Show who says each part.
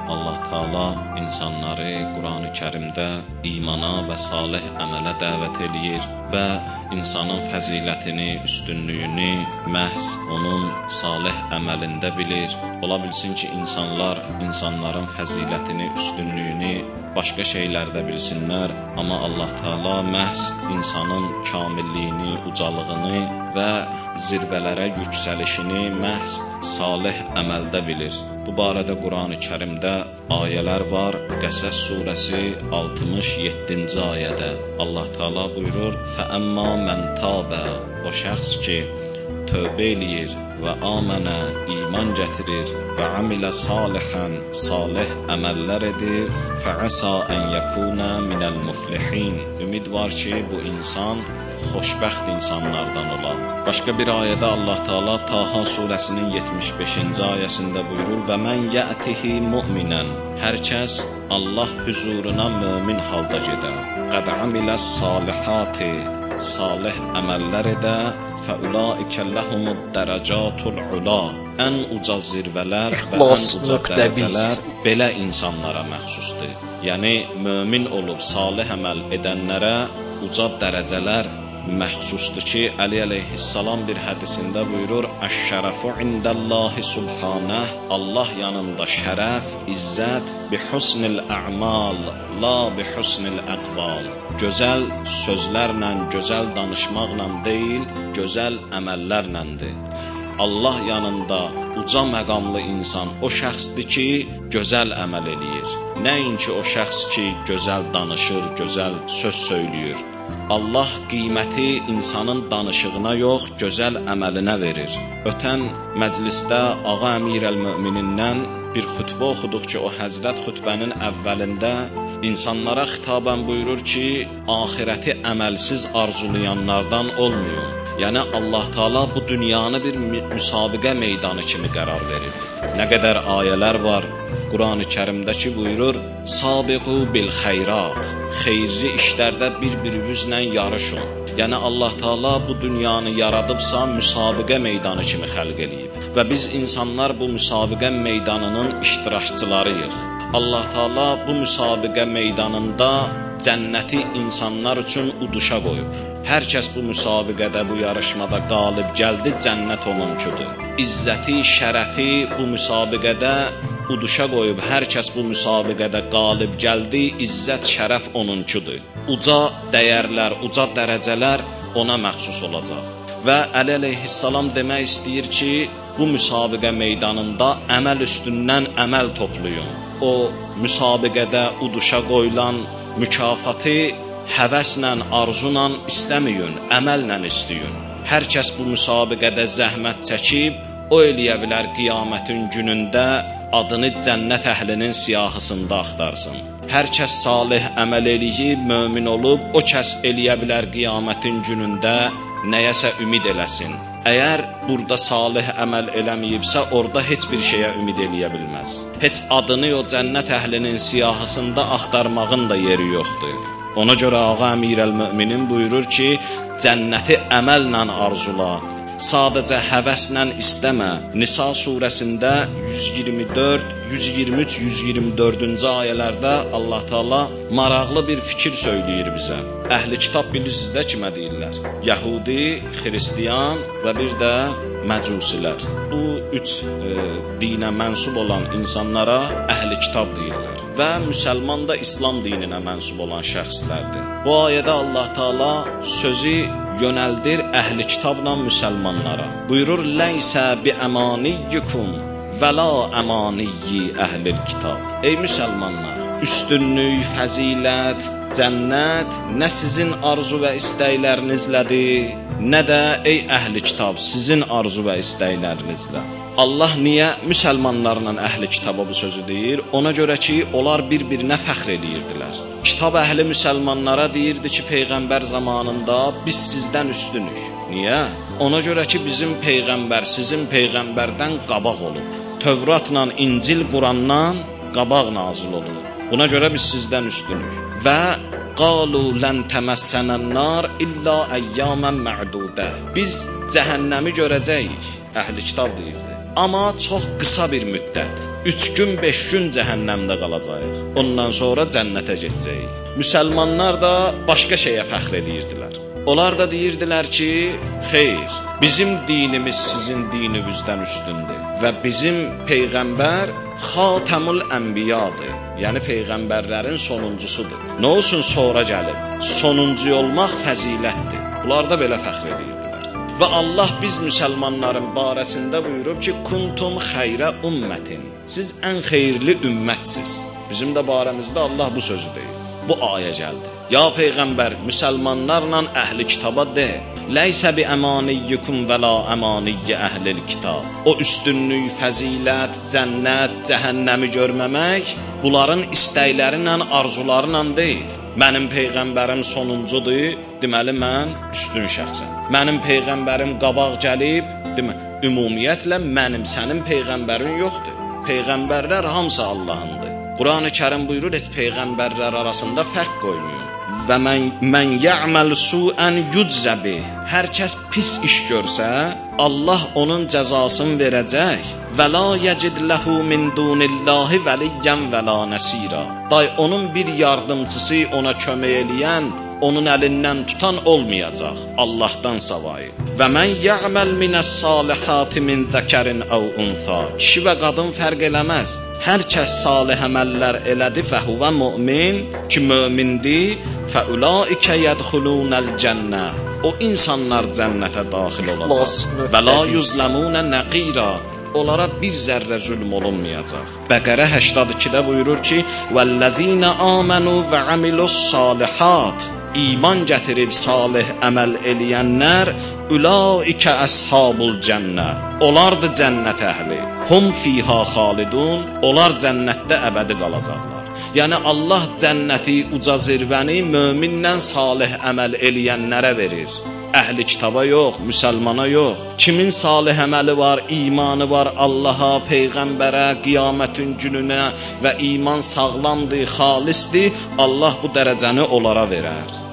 Speaker 1: Allah Taala insanları Qurani Kərimdə imana və salih əmələ dəvət eləyir və insanın fəzilətini, üstünlüyünü məhz onun salih əməlində bilir. Ola bilsin ki, insanların fəzilətini, üstünlüyünü başqa şeylərdə bilsinlər, amma Allah Taala məhz insanın kamilliyini, ucalığını və zirvələrə yüksəlişini məhz salih əməldə bilir. Bu barədə Qurani Kərimdə ayələr var. Qəsəs surəsi 67-ci ayədə Allah Taala buyurur: "Fəəmmə mən təbə", o şəxs ki tövbə eləyir və amənə, iman gətirir və amilə salihən, salih əməllər edir, fəəsə ən yəkuna minəl muflihin, ümid var ki, bu insan xoşbəxt insanlardan ola. Başqa bir ayədə Allah Taala Taha surəsinin 75-ci ayəsində buyurur: "Və mən yətihi mu'minən", hər kəs Allah huzuruna mömin halda gedə, qəd amiləs salihati, salih əməllər edə, fəulaikə ləhumud dərəcatul ula, ən uca zirvələr və ən uca dərəcələr belə insanlara məxsusdur. Yəni, mömin olub salih əməl edənlərə uca dərəcələr məxsusdur ki, Əli əleyhissalam bir hədisində buyurur: "Əş-şərəfu indəllahi subhanəh", Allah yanında şərəf, izzət bi husnil a'mal, la bi husnil aqval. Gözəl sözlərlə, gözəl danışmaqla deyil, gözəl əməllərlədir. Allah yanında uca məqamlı insan o şəxsdir ki, gözəl əməl eləyir. Nəinki o şəxs ki, gözəl danışır, gözəl söz söyləyir. Allah qiyməti insanın danışığına yox, gözəl əməlinə verir. Ötən məclisdə Ağa Əmirəl-Möminindən bir xütbə oxuduq ki, o Həzrət xütbənin əvvəlində insanlara xitabən buyurur ki, axirəti əməlsiz arzulayanlardan olmayın. Yəni, Allah Taala bu dünyanı bir müsabiqə meydanı kimi qərar verir. Nə qədər ayələr var Qurani Kərimdə ki, buyurur: "Sabiqu bil xeyrat", xeyirli işlərdə bir-birinizlə yarışın. Yəni, Allah Taala bu dünyanı yaradıbsa, müsabiqə meydanı kimi xəlq eləyib. Və biz insanlar bu müsabiqə meydanının iştirakçılarıyıq. Allah Taala bu müsabiqə meydanında cənnəti insanlar üçün uduşa qoyub. Hər kəs bu müsabiqədə, bu yarışmada qalib gəldi, cənnət onunkudur. İzzəti, şərəfi bu müsabiqədə uduşa qoyub, hər kəs bu müsabiqədə qalib gəldi, izzət, şərəf onunkudur. Uca dəyərlər, uca dərəcələr ona məxsus olacaq. Və Əli əleyhissalam demək istəyir ki, bu müsabiqə meydanında əməl üstündən əməl toplayın. O müsabiqədə uduşa qoyulan mükafatı həvəslə, arzuyla istəməyin, əməllə istəyin. Hər kəs bu müsabiqədə zəhmət çəkib, o eləyə bilər qiyamətin günündə adını cənnət əhlinin siyahısında axtarsın. Hər kəs salih əməl eləyib, mömin olub, o kəs eləyə bilər qiyamətin günündə nəyəsə ümid eləsin. Əgər burada salih əməl eləməyibsə, orada heç bir şeyə ümid eləyə bilməz. Heç adını o cənnət əhlinin siyahısında axtarmağın da yeri yoxdur. Ona görə Ağa Əmirəl-Möminin buyurur ki, cənnəti əməllə arzula, sadəcə həvəslə istəmə. Nisa surəsində 124, 123, 124-cü ayələrdə Allah Taala maraqlı bir fikir söyləyir bizə. Əhli kitab bilirsiniz də kimə deyirlər? Yəhudi, Xristiyan və bir də Məcusilər. Bu üç dinə mənsub olan insanlara əhli kitab deyirlər. Və müsəlman da İslam dininə mənsub olan şəxslərdir. Bu ayədə Allah Taala sözü yönəldir əhli kitabla müsəlmanlara. Buyurur: "Leysə bi əmaniyyikum və la əmaniyyi əhlil kitab." Ey müsəlmanlar, üstünlük, fəzilət, cənnət nə sizin arzu və istəklərinizlədir, nə də ey əhli kitab sizin arzu və istəklərinizlə. Allah niyə müsəlmanlarla əhli kitaba bu sözü deyir? Ona görə ki, onlar bir-birinə fəxr edirdilər. Kitab əhli müsəlmanlara deyirdi ki, Peyğəmbər zamanında biz sizdən üstünük. Niyə? Ona görə ki, bizim Peyğəmbər sizin Peyğəmbərdən qabaq olub. Tövratla, İncil, Qurandan qabaq nazil olunub. Buna görə biz sizdən üstünük. Və qalu lən təməssənən-nar illə əyyamən mə'dudə. Biz cəhənnəmi görəcəyik. Əhli kitab deyirdi. amma çox qısa bir müddət. 3 gün, 5 gün cəhənnəmdə qalacağıq. Ondan sonra cənnətə gedəcəyik. Müsəlmanlar da başqa şeyə fəxr edirdilər. Onlar da deyirdilər ki, xeyr, bizim dinimiz sizin dininizdən üstündür və bizim peyğəmbər Xatamul Ənbiyadır. Yəni peyğəmbərlərin sonuncusudur. Nə olsun sonra gəlib? Sonuncu olmaq fəzilətdir. Bunlar da belə fəxr edirdilər. Və Allah biz müsəlmanların barəsində buyurub ki, kuntum xeyrə ümmətin. Siz ən xeyirli ümmətsiz. Bizim də barəmizdə Allah bu sözü deyir. Bu ayə gəldi. Ya peyğəmbər, müsəlmanlarla əhli kitaba de. Leysə bi əmaniyyikum və la əmaniyyə əhlil kitab. O üstünlük, fəzilət, cənnət, cəhənnəmi görməmək bunların istəkləri ilə, arzuları ilə deyil. Mənim peyğəmbərim sonuncudur, deməli mən üstün şəxsəm. Mənim peyğəmbərim qabaq gəlib, ümumiyyətlə mənim sənin peyğəmbərin yoxdur. Peyğəmbərlər hamısı Allahındır. Quran-ı Kərim buyurur, et peyğəmbərlər arasında fərq qoymuyor. Və mən ya'mal su'an yuczəbi. Hər kəs pis iş görsə, Allah onun cəzasını verəcək. Və la yecid lehu min dunillahi veliyyan və la nasira. Day onun bir yardımçısı, ona kömək eləyən, onun əlindən tutan olmayacaq Allahdan savayı. Və mən ya'mal minas-salihati min zakarin aw unsa. Kişi və qadın fərq eləməz. Hər kəs salih əməllər elədi və huve mümin, ki mömindir, fəulaikə yədxulunəl cənnə. O insanlar cənnətə daxil olacaq. Və la yuzləmunə nəqira. Onlara bir zərrə zülm olunmayacaq. Bəqərə 82-də buyurur ki, vəllezina amanu və amilus-salihat. İman gətirib salih əməl eləyənlər ulaikə əshabul cənnə. Onlardır cənnət əhli. Hum fiha xalidun. Onlar cənnətdə əbədi qalacaqlar. Yəni Allah cənnəti, uca zirvəni möminlə salih əməl eləyənlərə verir. Əhli kitaba yox, müsəlmana yox. Kimin salih əməli var, imanı var Allaha, peyğəmbərə, qiyamətin gününə və iman sağlamdır, xalisdir, Allah bu dərəcəni onlara verər.